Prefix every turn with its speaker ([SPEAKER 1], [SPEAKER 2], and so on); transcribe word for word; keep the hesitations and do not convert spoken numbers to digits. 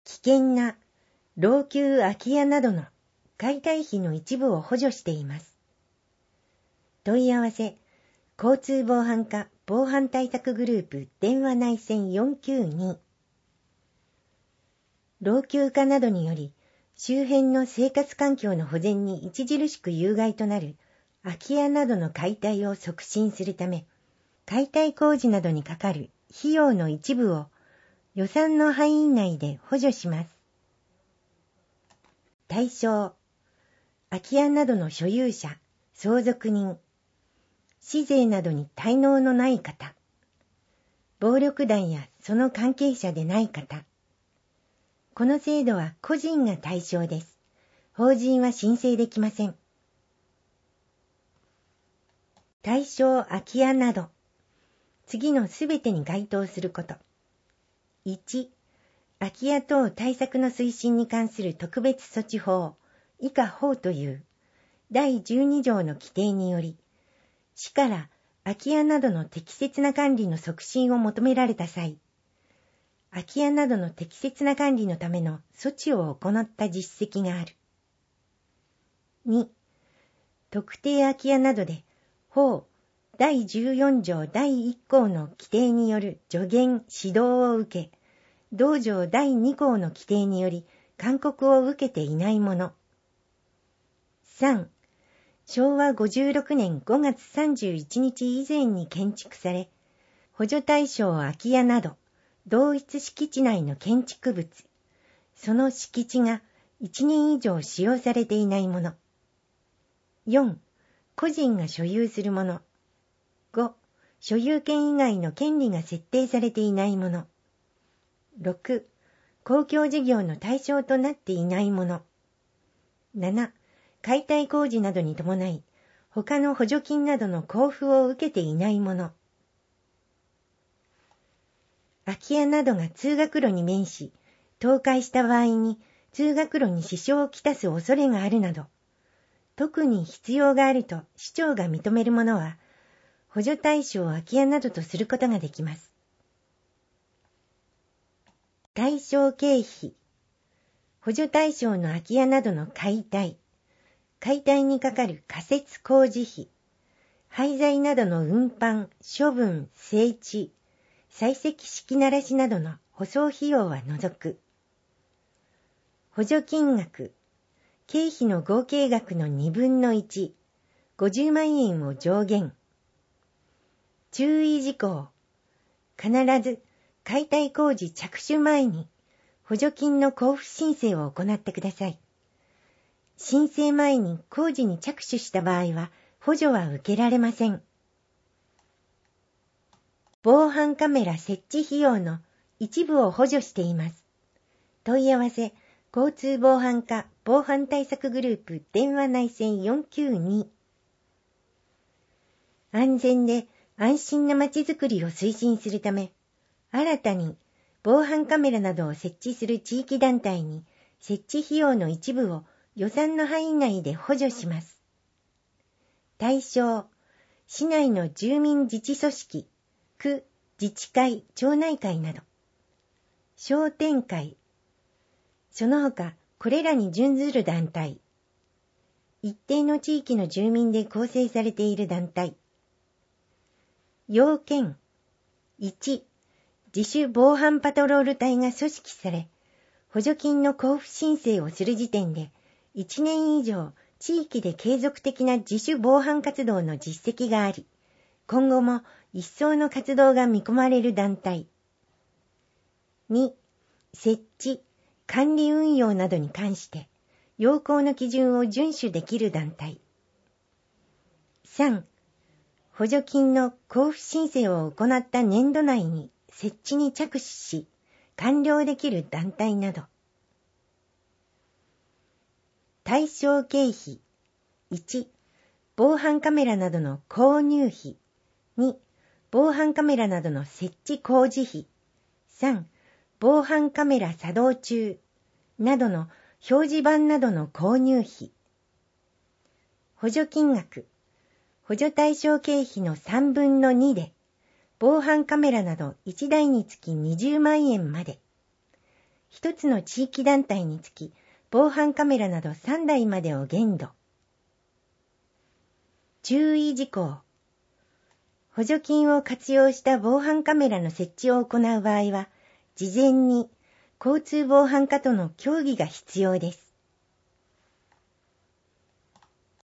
[SPEAKER 1] 危険な老朽空き家などの解体費の一部を補助しています。問い合わせ、交通防犯課防犯対策グループ電話内線よんきゅうに。老朽化などにより、周辺の生活環境の保全に著しく有害となる空き家などの解体を促進するため、解体工事などにかかる費用の一部を予算の範囲内で補助します。対象、空き家などの所有者、相続人、市税などに滞納のない方、暴力団やその関係者でない方。この制度は個人が対象です。法人は申請できません。対象空き家など、次のすべてに該当すること。いち、空き家等対策の推進に関する特別措置法、以下法というだいじゅうに条の規定により、市から空き家などの適切な管理の促進を求められた際、空き家などの適切な管理のための措置を行った実績がある。に、特定空き家などで法だいじゅうよん条だいいっ項の規定による助言・指導を受け、同条だいに項の規定により勧告を受けていないもの。さん、しょうわごじゅうろくねんごがつさんじゅういちにち以前に建築され、補助対象空き家など、同一敷地内の建築物、その敷地がいちねん以上使用されていないもの。よん、個人が所有するもの。ご、所有権以外の権利が設定されていないもの。ろく、公共事業の対象となっていないもの。なな、解体工事などに伴い、他の補助金などの交付を受けていないもの。空き家などが通学路に面し、倒壊した場合に通学路に支障をきたす恐れがあるなど、特に必要があると市長が認めるものは、補助対象空き家などとすることができます。対象経費、補助対象の空き家などの解体、解体にかかる仮設工事費、廃材などの運搬、処分、整地、採石式ならしなどの舗装費用は除く。補助金額、経費の合計額のにぶんのいち、ごじゅうまんえんを上限。注意事項、必ず解体工事着手前に補助金の交付申請を行ってください。申請前に工事に着手した場合は補助は受けられません。防犯カメラ設置費用の一部を補助しています。問い合わせ、交通防犯課防犯対策グループ電話内線よんきゅうに。安全で安心なまちづくりを推進するため、新たに防犯カメラなどを設置する地域団体に設置費用の一部を予算の範囲内で補助します。対象、市内の住民自治組織、区、自治会、町内会など。商店会。その他、これらに準ずる団体。一定の地域の住民で構成されている団体。要件。いち、自主防犯パトロール隊が組織され、補助金の交付申請をする時点で、いちねん以上地域で継続的な自主防犯活動の実績があり、今後も一層の活動が見込まれる団体。に、設置、管理運用などに関して、要項の基準を遵守できる団体。さん、補助金の交付申請を行った年度内に設置に着手し、完了できる団体など。対象経費。いち、防犯カメラなどの購入費。に、防犯カメラなどの設置工事費。さん、防犯カメラ作動中などの表示板などの購入費。補助金額。補助対象経費のさんぶんのにで、防犯カメラなどいちだいにつきにじゅうまんえんまで。 一つの地域団体につき、防犯カメラなどさんだいまでを限度。注意事項。補助金を活用した防犯カメラの設置を行う場合は、事前に交通防犯課との協議が必要です。